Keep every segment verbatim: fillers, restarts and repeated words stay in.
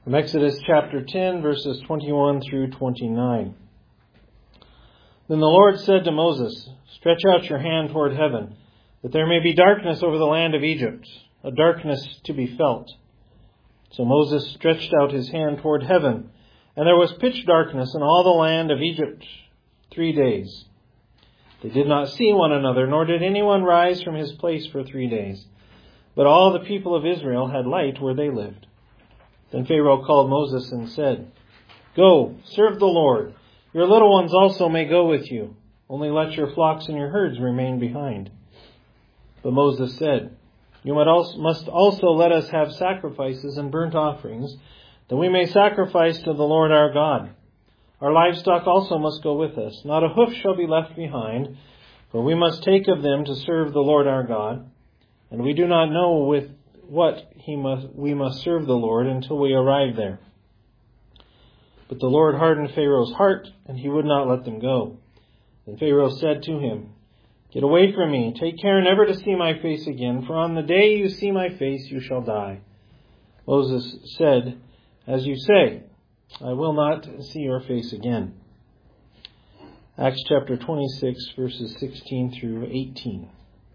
From Exodus chapter ten, verses twenty-one through twenty-nine. Then the Lord said to Moses, "Stretch out your hand toward heaven, that there may be darkness over the land of Egypt, a darkness to be felt." So Moses stretched out his hand toward heaven, and there was pitch darkness in all the land of Egypt three days. They did not see one another, nor did anyone rise from his place for three days. But all the people of Israel had light where they lived. Then Pharaoh called Moses and said, "Go, serve the Lord. Your little ones also may go with you. Only let your flocks and your herds remain behind." But Moses said, "You must also let us have sacrifices and burnt offerings, that we may sacrifice to the Lord our God. Our livestock also must go with us. Not a hoof shall be left behind, for we must take of them to serve the Lord our God. And we do not know with what he must, we must serve the Lord until we arrive there." But the Lord hardened Pharaoh's heart, and he would not let them go. Then Pharaoh said to him, "Get away from me. Take care never to see my face again, for on the day you see my face you shall die." Moses said, "As you say, I will not see your face again." Acts chapter twenty-six, verses sixteen through eighteen.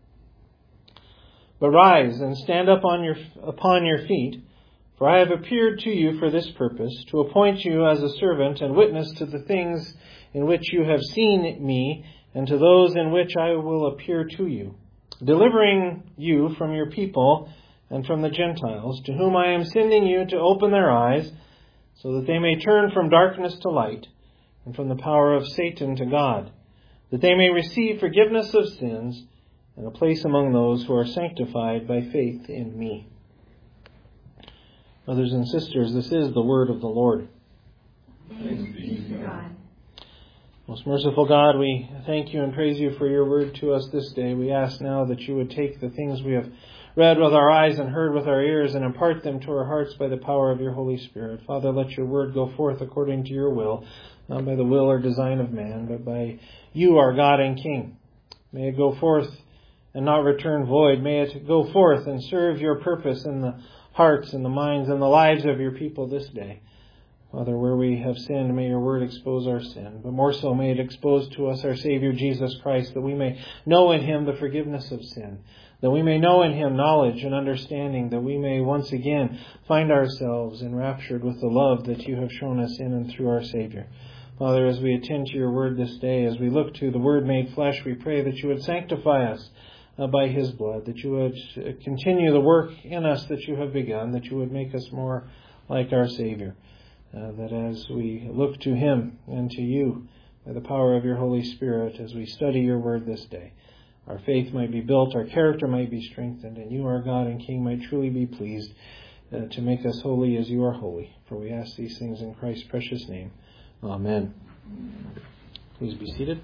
"But rise and stand up on your, upon your feet, for I have appeared to you for this purpose, to appoint you as a servant and witness to the things in which you have seen me, and to those in which I will appear to you, delivering you from your people and from the Gentiles, to whom I am sending you to open their eyes, so that they may turn from darkness to light, and from the power of Satan to God, that they may receive forgiveness of sins, and a place among those who are sanctified by faith in me." Brothers and sisters, this is the word of the Lord. Thanks be to God. Most merciful God, we thank you and praise you for your word to us this day. We ask now that you would take the things we have read with our eyes and heard with our ears and impart them to our hearts by the power of your Holy Spirit. Father, let your word go forth according to your will, not by the will or design of man, but by you, our God and King. May it go forth and not return void. May it go forth and serve your purpose in the hearts and the minds and the lives of your people this day. Father, where we have sinned, may your word expose our sin, but more so may it expose to us our Savior Jesus Christ, that we may know in him the forgiveness of sin, that we may know in him knowledge and understanding, that we may once again find ourselves enraptured with the love that you have shown us in and through our Savior. Father, as we attend to your word this day, as we look to the word made flesh, we pray that you would sanctify us Uh, by his blood, that you would uh, continue the work in us that you have begun, that you would make us more like our Savior, uh, that as we look to him and to you by the power of your Holy Spirit, as we study your word this day, our faith might be built, our character might be strengthened, and you, our God and King, might truly be pleased uh, to make us holy as you are holy. For we ask these things in Christ's precious name. Amen. Please be seated.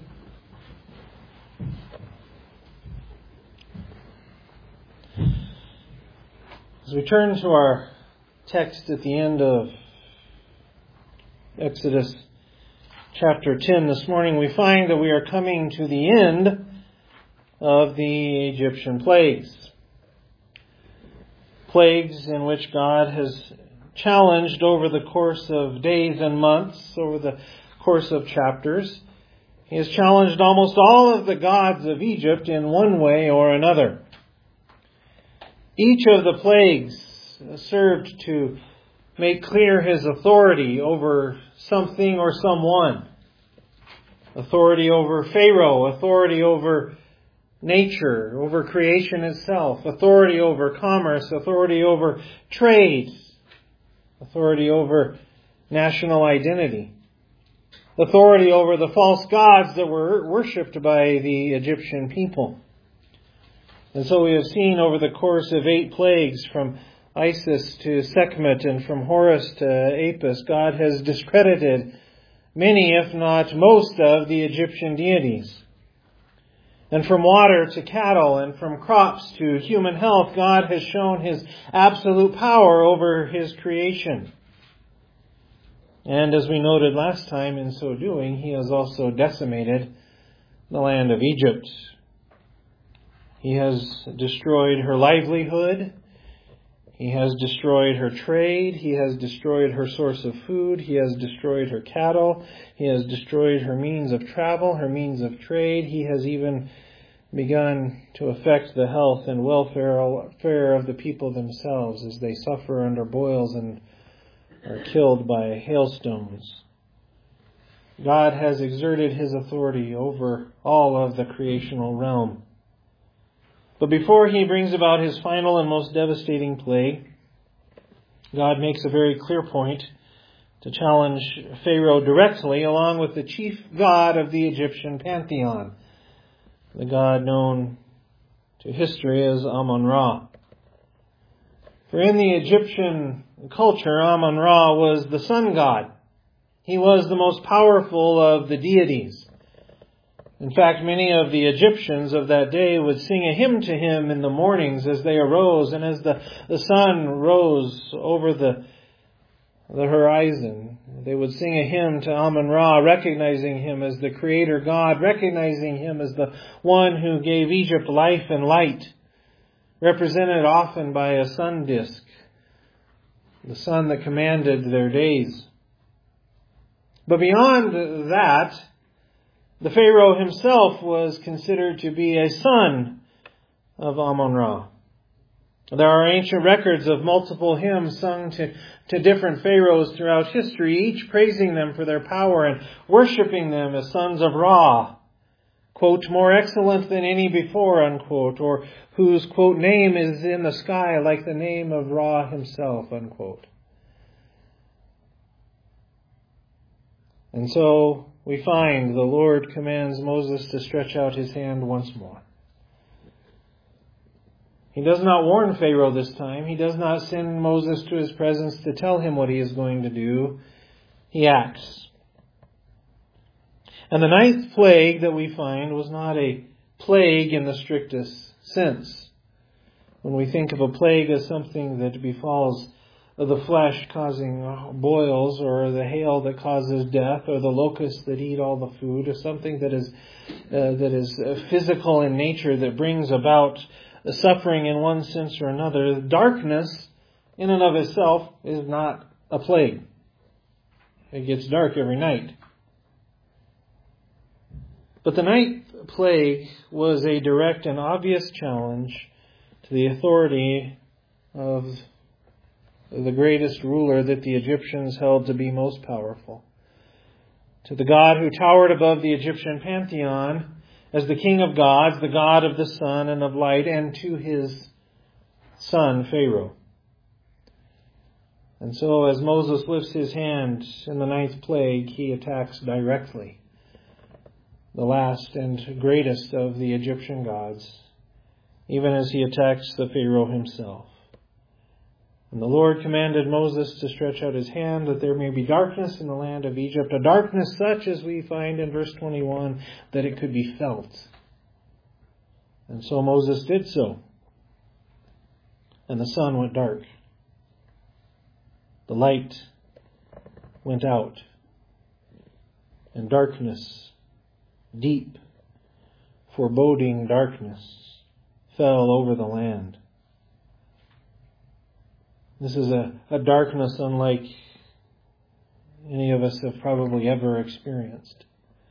As we turn to our text at the end of Exodus chapter ten this morning, we find that we are coming to the end of the Egyptian plagues. Plagues in which God has challenged over the course of days and months, over the course of chapters. He has challenged almost all of the gods of Egypt in one way or another. Each of the plagues served to make clear his authority over something or someone. Authority over Pharaoh, authority over nature, over creation itself, authority over commerce, authority over trade, authority over national identity, authority over the false gods that were worshipped by the Egyptian people. And so we have seen over the course of eight plagues, from Isis to Sekhmet and from Horus to Apis, God has discredited many, if not most, of the Egyptian deities. And from water to cattle and from crops to human health, God has shown his absolute power over his creation. And as we noted last time, in so doing, he has also decimated the land of Egypt. He has destroyed her livelihood. He has destroyed her trade. He has destroyed her source of food. He has destroyed her cattle. He has destroyed her means of travel, her means of trade. He has even begun to affect the health and welfare of the people themselves as they suffer under boils and are killed by hailstones. God has exerted His authority over all of the creational realm. But before He brings about His final and most devastating plague, God makes a very clear point to challenge Pharaoh directly, along with the chief god of the Egyptian pantheon, the god known to history as Amun-Ra. For in the Egyptian culture, Amun-Ra was the sun god. He was the most powerful of the deities. In fact, many of the Egyptians of that day would sing a hymn to him in the mornings as they arose and as the, the sun rose over the, the horizon. They would sing a hymn to Amun-Ra, recognizing him as the creator God, recognizing him as the one who gave Egypt life and light, represented often by a sun disk, the sun that commanded their days. But beyond that, the Pharaoh himself was considered to be a son of Amun-Ra. There are ancient records of multiple hymns sung to, to different pharaohs throughout history, each praising them for their power and worshiping them as sons of Ra, quote, more excellent than any before, unquote, or whose, quote, name is in the sky like the name of Ra himself, unquote. And so we find the Lord commands Moses to stretch out his hand once more. He does not warn Pharaoh this time. He does not send Moses to his presence to tell him what he is going to do. He acts. And the ninth plague that we find was not a plague in the strictest sense. When we think of a plague as something that befalls the flesh causing boils, or the hail that causes death, or the locusts that eat all the food, or something that is uh, that is physical in nature that brings about suffering in one sense or another. Darkness in and of itself is not a plague. It gets dark every night. But the ninth plague was a direct and obvious challenge to the authority of the greatest ruler that the Egyptians held to be most powerful, to the God who towered above the Egyptian pantheon as the King of gods, the God of the sun and of light, and to his son Pharaoh. And so as Moses lifts his hand in the ninth plague, he attacks directly the last and greatest of the Egyptian gods, even as he attacks the Pharaoh himself. And the Lord commanded Moses to stretch out his hand that there may be darkness in the land of Egypt, a darkness such as we find in verse twenty-one, that it could be felt. And so Moses did so. And the sun went dark. The light went out. And darkness, deep, foreboding darkness, fell over the land. This is a, a darkness unlike any of us have probably ever experienced.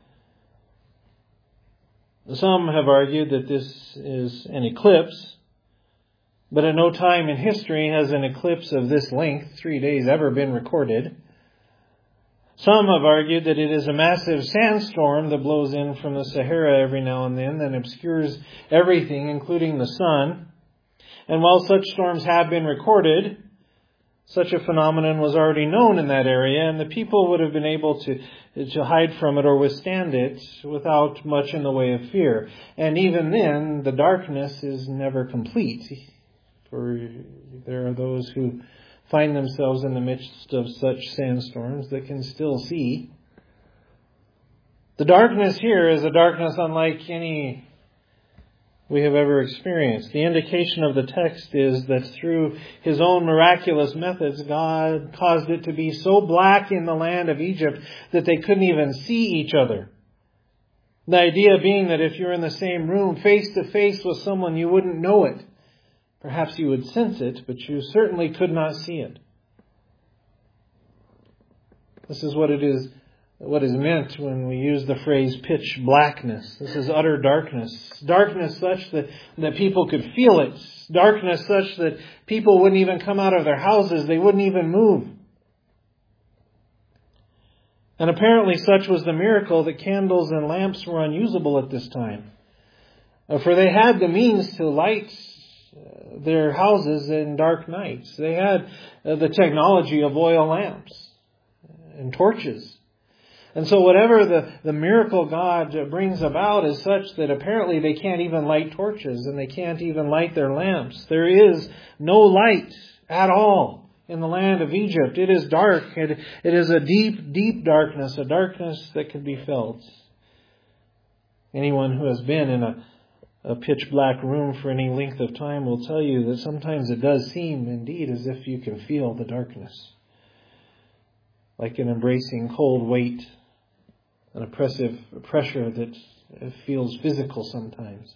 Some have argued that this is an eclipse, but at no time in history has an eclipse of this length, three days, ever been recorded. Some have argued that it is a massive sandstorm that blows in from the Sahara every now and then and obscures everything, including the sun. And while such storms have been recorded, such a phenomenon was already known in that area, and the people would have been able to, to hide from it or withstand it without much in the way of fear. And even then, the darkness is never complete, for there are those who find themselves in the midst of such sandstorms that can still see. The darkness here is a darkness unlike any we have ever experienced. The indication of the text is that through his own miraculous methods, God caused it to be so black in the land of Egypt that they couldn't even see each other. The idea being that if you're in the same room face to face with someone, you wouldn't know it. Perhaps you would sense it, but you certainly could not see it. This is what it is, what is meant when we use the phrase pitch blackness. This is utter darkness. Darkness such that, that people could feel it. Darkness such that people wouldn't even come out of their houses. They wouldn't even move. And apparently such was the miracle that candles and lamps were unusable at this time. For they had the means to light their houses in dark nights. They had the technology of oil lamps and torches. And so whatever the, the miracle God brings about is such that apparently they can't even light torches and they can't even light their lamps. There is no light at all in the land of Egypt. It is dark. It, it is a deep, deep darkness, a darkness that can be felt. Anyone who has been in a, a pitch black room for any length of time will tell you that sometimes it does seem indeed as if you can feel the darkness. Like an embracing cold weight, an oppressive pressure that feels physical sometimes.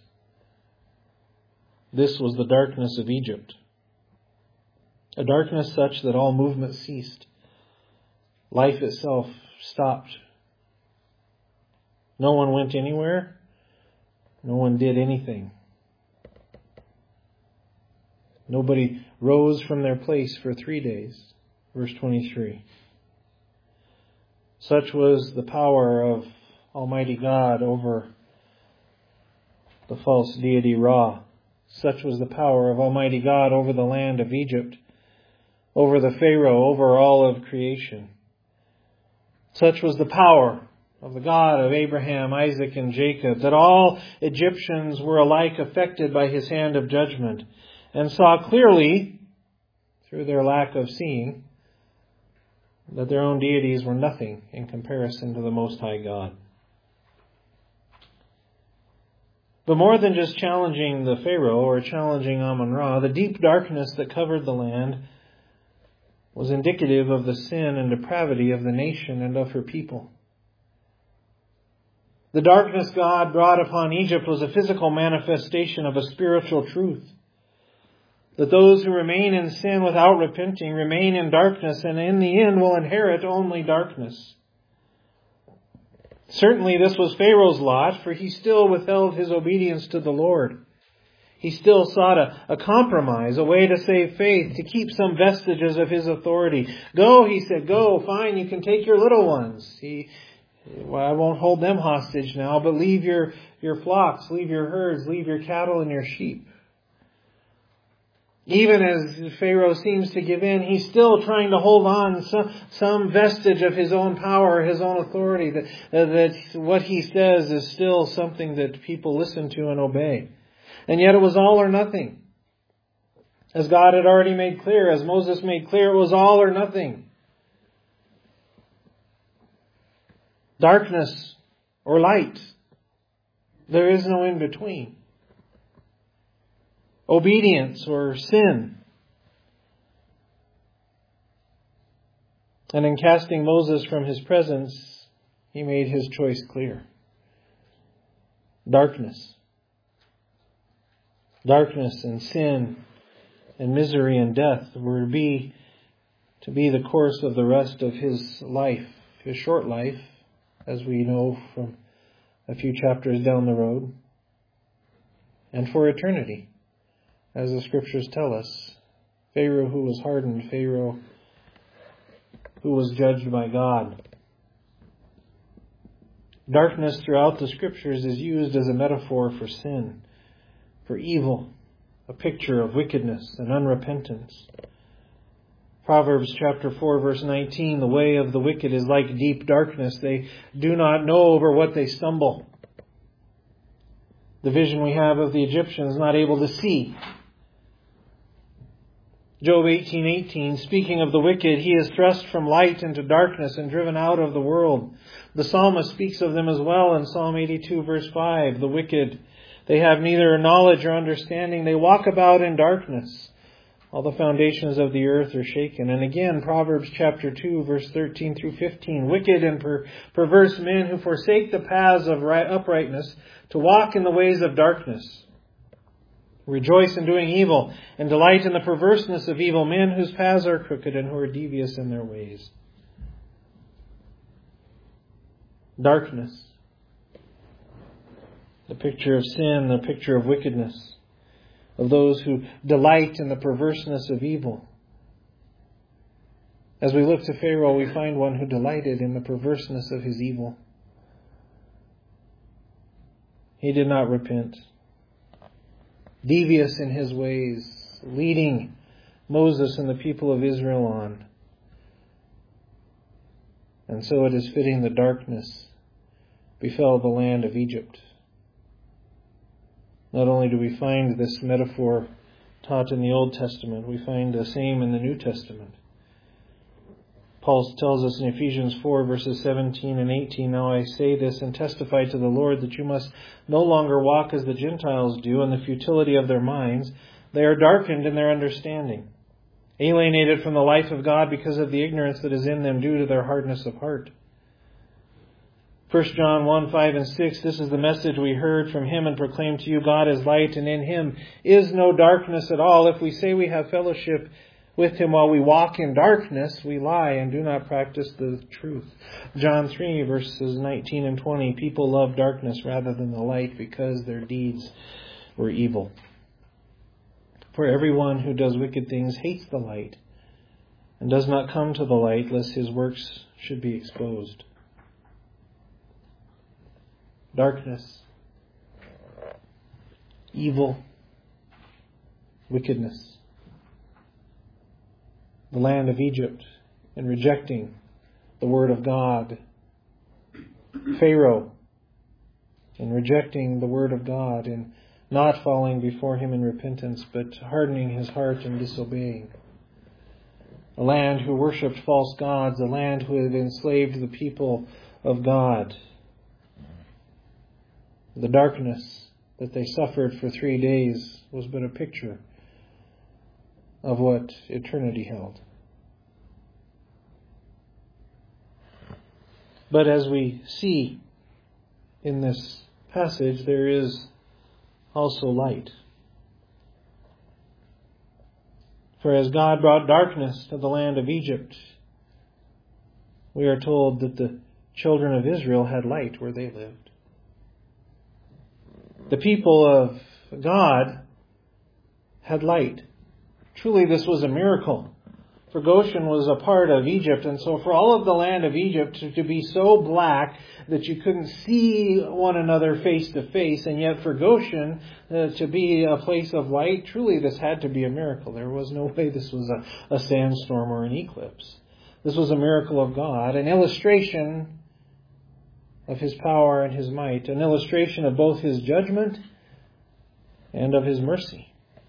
This was the darkness of Egypt. A darkness such that all movement ceased. Life itself stopped. No one went anywhere. No one did anything. Nobody rose from their place for three days. Verse twenty-three. Such was the power of Almighty God over the false deity Ra. Such was the power of Almighty God over the land of Egypt, over the Pharaoh, over all of creation. Such was the power of the God of Abraham, Isaac, and Jacob, that all Egyptians were alike affected by his hand of judgment, and saw clearly, through their lack of seeing, that their own deities were nothing in comparison to the Most High God. But more than just challenging the Pharaoh or challenging Amun-Ra, the deep darkness that covered the land was indicative of the sin and depravity of the nation and of her people. The darkness God brought upon Egypt was a physical manifestation of a spiritual truth. That those who remain in sin without repenting remain in darkness and in the end will inherit only darkness. Certainly this was Pharaoh's lot, for he still withheld his obedience to the Lord. He still sought a, a compromise, a way to save faith, to keep some vestiges of his authority. Go, he said, go, fine, you can take your little ones. He, well, I won't hold them hostage now, but leave your, your flocks, leave your herds, leave your cattle and your sheep. Even as Pharaoh seems to give in, he's still trying to hold on some, some vestige of his own power, his own authority, that, that what he says is still something that people listen to and obey. And yet it was all or nothing. As God had already made clear, as Moses made clear, it was all or nothing. Darkness or light. There is no in between. Obedience or sin. And in casting Moses from his presence, he made his choice clear. Darkness. Darkness and sin and misery and death were to be, to be the course of the rest of his life, his short life, as we know from a few chapters down the road, and for eternity. As the Scriptures tell us, Pharaoh who was hardened, Pharaoh who was judged by God. Darkness throughout the Scriptures is used as a metaphor for sin, for evil, a picture of wickedness and unrepentance. Proverbs chapter four verse nineteen, the way of the wicked is like deep darkness. They do not know over what they stumble. The vision we have of the Egyptians not able to see. Job eighteen eighteen, speaking of the wicked, he is thrust from light into darkness and driven out of the world. The psalmist speaks of them as well in Psalm eighty-two verse five. The wicked, they have neither knowledge or understanding. They walk about in darkness. All the foundations of the earth are shaken. And again, Proverbs chapter two verse thirteen through fifteen. Wicked and per- perverse men who forsake the paths of right- uprightness to walk in the ways of darkness. Rejoice in doing evil, and delight in the perverseness of evil men whose paths are crooked and who are devious in their ways. Darkness. The picture of sin, the picture of wickedness, of those who delight in the perverseness of evil. As we look to Pharaoh, we find one who delighted in the perverseness of his evil. He did not repent. Devious in his ways, leading Moses and the people of Israel on. And so it is fitting the darkness befell the land of Egypt. Not only do we find this metaphor taught in the Old Testament, we find the same in the New Testament. Paul tells us in Ephesians four, verses seventeen and eighteen, "Now I say this and testify to the Lord that you must no longer walk as the Gentiles do in the futility of their minds. They are darkened in their understanding, alienated from the life of God because of the ignorance that is in them due to their hardness of heart." First John one, five and six, "This is the message we heard from him and proclaimed to you. God is light, and in him is no darkness at all. If we say we have fellowship with him while we walk in darkness, we lie and do not practice the truth." John three, verses nineteen and twenty, "People love darkness rather than the light because their deeds were evil. For everyone who does wicked things hates the light and does not come to the light, lest his works should be exposed." Darkness, evil, wickedness. The land of Egypt in rejecting the word of God. Pharaoh in rejecting the word of God and not falling before him in repentance, but hardening his heart and disobeying. A land who worshipped false gods, a land who had enslaved the people of God. The darkness that they suffered for three days was but a picture of what eternity held. But as we see in this passage, there is also light. For as God brought darkness to the land of Egypt, we are told that the children of Israel had light where they lived. The people of God had light. Truly, this was a miracle. For Goshen was a part of Egypt, and so for all of the land of Egypt to be so black that you couldn't see one another face to face, and yet for Goshen uh, to be a place of light, truly this had to be a miracle. There was no way this was a, a sandstorm or an eclipse. This was a miracle of God, an illustration of His power and His might, an illustration of both His judgment and of His mercy.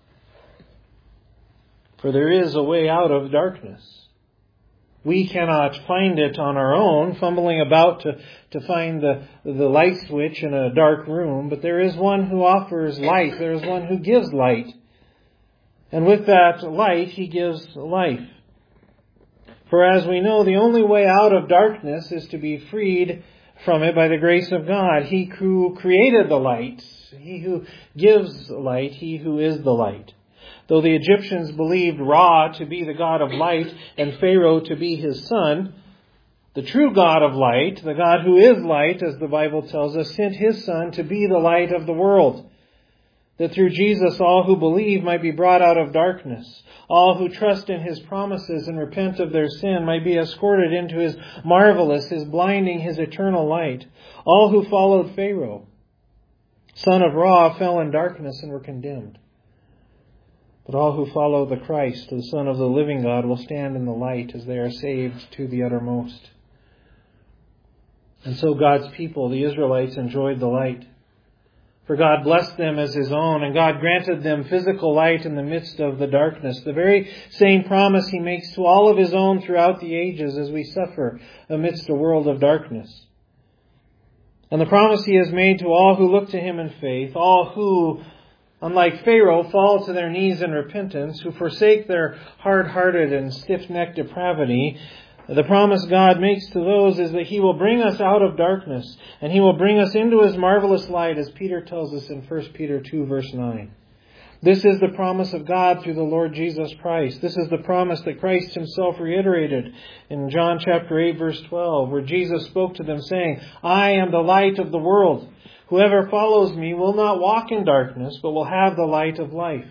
For there is a way out of darkness. We cannot find it on our own, fumbling about to, to find the, the light switch in a dark room, but there is one who offers light. There is one who gives light. And with that light, He gives life. For as we know, the only way out of darkness is to be freed from it by the grace of God. He who created the light, He who gives light, He who is the light. Though the Egyptians believed Ra to be the god of light and Pharaoh to be his son, the true God of light, the God who is light, as the Bible tells us, sent His Son to be the light of the world, that through Jesus all who believe might be brought out of darkness. All who trust in His promises and repent of their sin might be escorted into His marvelous, His blinding, His eternal light. All who followed Pharaoh, son of Ra, fell in darkness and were condemned. But all who follow the Christ, the Son of the living God, will stand in the light as they are saved to the uttermost. And so God's people, the Israelites, enjoyed the light. For God blessed them as His own, and God granted them physical light in the midst of the darkness. The very same promise He makes to all of His own throughout the ages as we suffer amidst a world of darkness. And the promise He has made to all who look to Him in faith, all who, unlike Pharaoh, fall to their knees in repentance, who forsake their hard-hearted and stiff-necked depravity. The promise God makes to those is that He will bring us out of darkness, and He will bring us into His marvelous light, as Peter tells us in First Peter two, verse nine. This is the promise of God through the Lord Jesus Christ. This is the promise that Christ himself reiterated in John chapter eight, verse twelve, where Jesus spoke to them saying, I am the light of the world. Whoever follows me will not walk in darkness, but will have the light of life.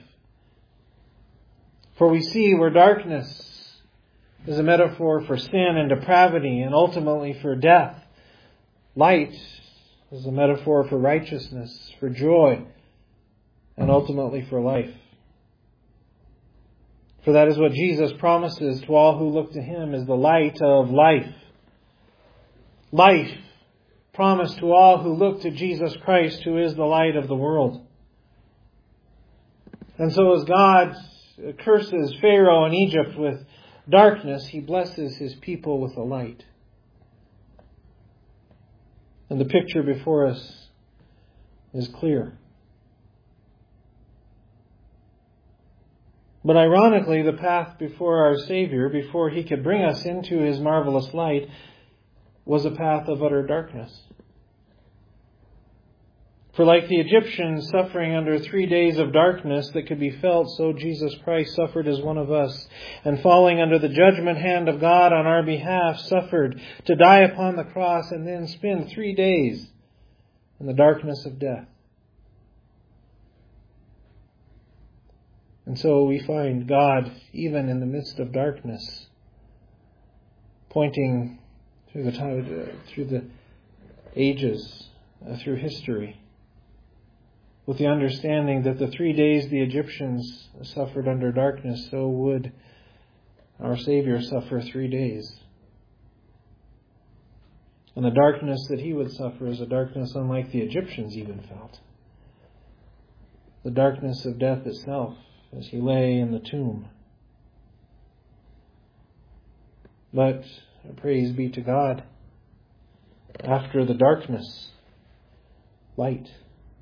For we see where darkness is a metaphor for sin and depravity and ultimately for death, light is a metaphor for righteousness, for joy, and ultimately for life. For that is what Jesus promises to all who look to him, is the light of life. Life promised to all who look to Jesus Christ, who is the light of the world. And so as God curses Pharaoh in Egypt with darkness, he blesses his people with the light. And the picture before us is clear. But ironically, the path before our Savior, before he could bring us into his marvelous light, was a path of utter darkness. For like the Egyptians suffering under three days of darkness that could be felt, so Jesus Christ suffered as one of us, and falling under the judgment hand of God on our behalf, suffered to die upon the cross and then spend three days in the darkness of death. And so we find God, even in the midst of darkness, pointing through the time, through the ages, uh, through history, with the understanding that the three days the Egyptians suffered under darkness, so would our Savior suffer three days. And the darkness that he would suffer is a darkness unlike the Egyptians even felt. The darkness of death itself, as he lay in the tomb. But praise be to God, after the darkness, light.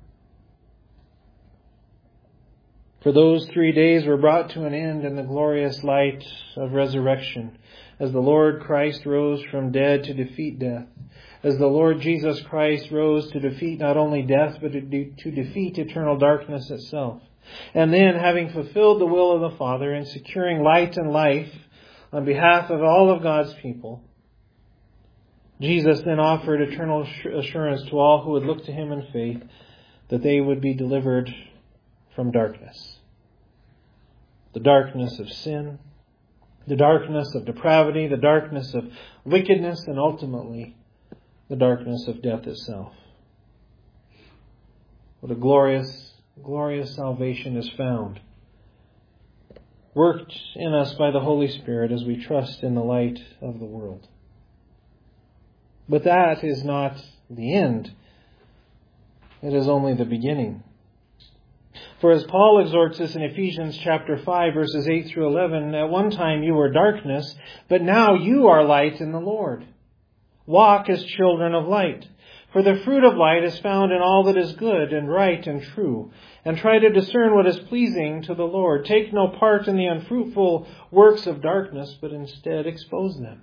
For those three days were brought to an end in the glorious light of resurrection, as the Lord Christ rose from dead to defeat death, as the Lord Jesus Christ rose to defeat not only death, but to, de- to defeat eternal darkness itself. And then, having fulfilled the will of the Father in securing light and life on behalf of all of God's people, Jesus then offered eternal assurance to all who would look to him in faith that they would be delivered from darkness. The darkness of sin, the darkness of depravity, the darkness of wickedness, and ultimately the darkness of death itself. What a glorious, glorious salvation is found, worked in us by the Holy Spirit as we trust in the light of the world. But that is not the end. It is only the beginning. For as Paul exhorts us in Ephesians chapter five, verses eight through eleven, at one time you were darkness, but now you are light in the Lord. Walk as children of light. For the fruit of light is found in all that is good and right and true. And try to discern what is pleasing to the Lord. Take no part in the unfruitful works of darkness, but instead expose them.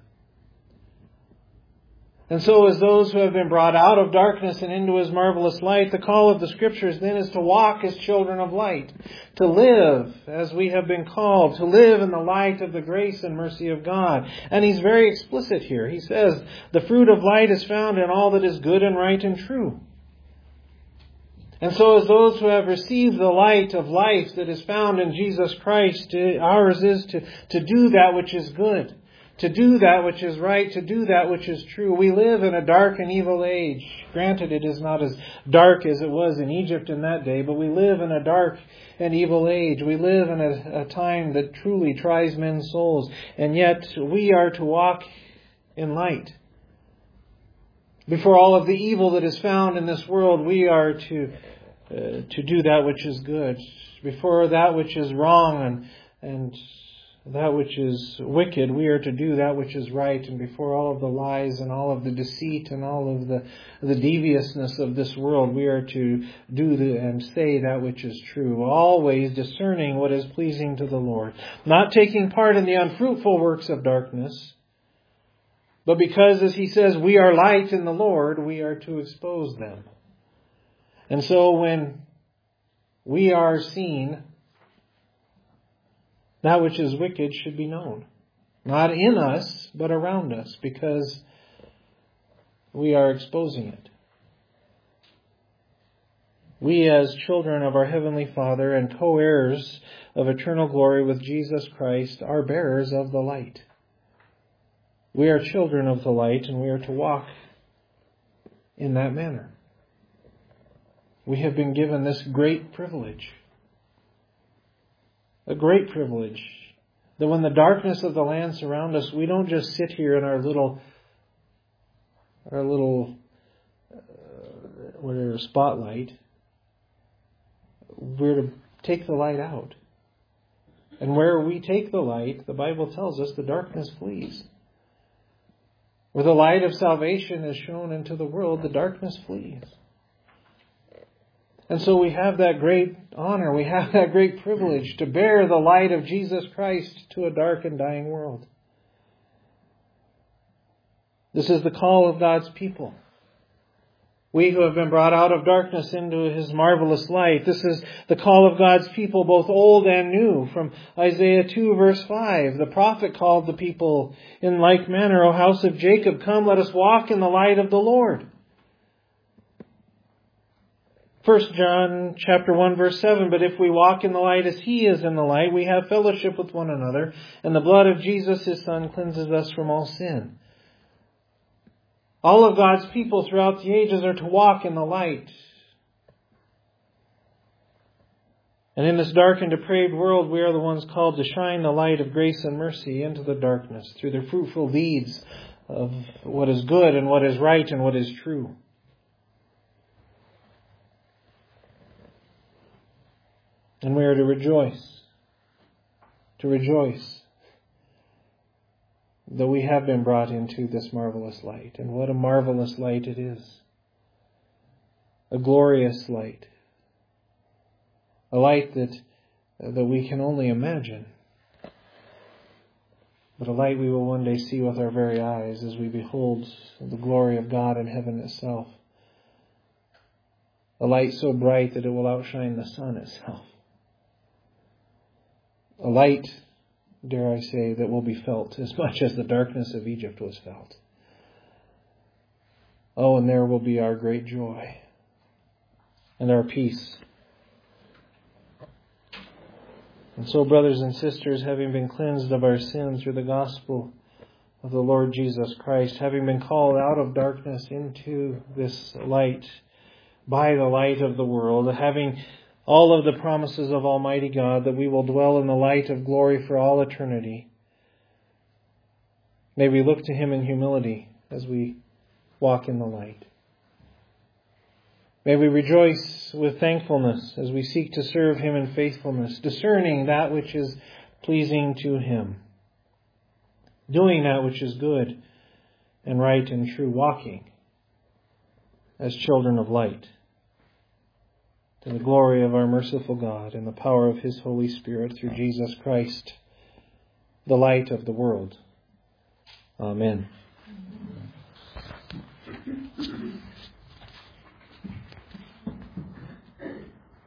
And so as those who have been brought out of darkness and into his marvelous light, the call of the Scriptures then is to walk as children of light, to live as we have been called, to live in the light of the grace and mercy of God. And he's very explicit here. He says, the fruit of light is found in all that is good and right and true. And so as those who have received the light of life that is found in Jesus Christ, ours is to, to do that which is good. To do that which is right, to do that which is true. We live in a dark and evil age. Granted, it is not as dark as it was in Egypt in that day, but we live in a dark and evil age. We live in a, a time that truly tries men's souls. And yet, we are to walk in light. Before all of the evil that is found in this world, we are to uh, to do that which is good. Before that which is wrong and and that which is wicked, we are to do that which is right. And before all of the lies and all of the deceit and all of the, the deviousness of this world, we are to do the, and say that which is true. Always discerning what is pleasing to the Lord. Not taking part in the unfruitful works of darkness, but because, as he says, we are light in the Lord, we are to expose them. And so when we are seen that which is wicked should be known. Not in us, but around us, because we are exposing it. We, as children of our Heavenly Father and co-heirs of eternal glory with Jesus Christ, are bearers of the light. We are children of the light, and we are to walk in that manner. We have been given this great privilege. A great privilege. That when the darkness of the land surrounds us, we don't just sit here in our little, our little, uh, whatever, spotlight. We're to take the light out. And where we take the light, the Bible tells us the darkness flees. Where the light of salvation is shown into the world, the darkness flees. And so we have that great honor, we have that great privilege to bear the light of Jesus Christ to a dark and dying world. This is the call of God's people. We who have been brought out of darkness into His marvelous light. This is the call of God's people, both old and new. From Isaiah two verse five, the prophet called the people in like manner, O house of Jacob, come, let us walk in the light of the Lord. First John chapter one verse seven, but if we walk in the light as He is in the light, we have fellowship with one another, and the blood of Jesus His Son cleanses us from all sin. All of God's people throughout the ages are to walk in the light. And in this dark and depraved world, we are the ones called to shine the light of grace and mercy into the darkness through the fruitful deeds of what is good and what is right and what is true. And we are to rejoice, to rejoice that we have been brought into this marvelous light. And what a marvelous light it is. A glorious light. A light that, that we can only imagine. But a light we will one day see with our very eyes as we behold the glory of God in heaven itself. A light so bright that it will outshine the sun itself. A light, dare I say, that will be felt as much as the darkness of Egypt was felt. Oh, and there will be our great joy and our peace. And so, brothers and sisters, having been cleansed of our sins through the gospel of the Lord Jesus Christ, having been called out of darkness into this light by the light of the world, having all of the promises of Almighty God that we will dwell in the light of glory for all eternity. May we look to Him in humility as we walk in the light. May we rejoice with thankfulness as we seek to serve Him in faithfulness, discerning that which is pleasing to Him, doing that which is good and right and true, walking as children of light. To the glory of our merciful God and the power of His Holy Spirit through Jesus Christ, the light of the world. Amen.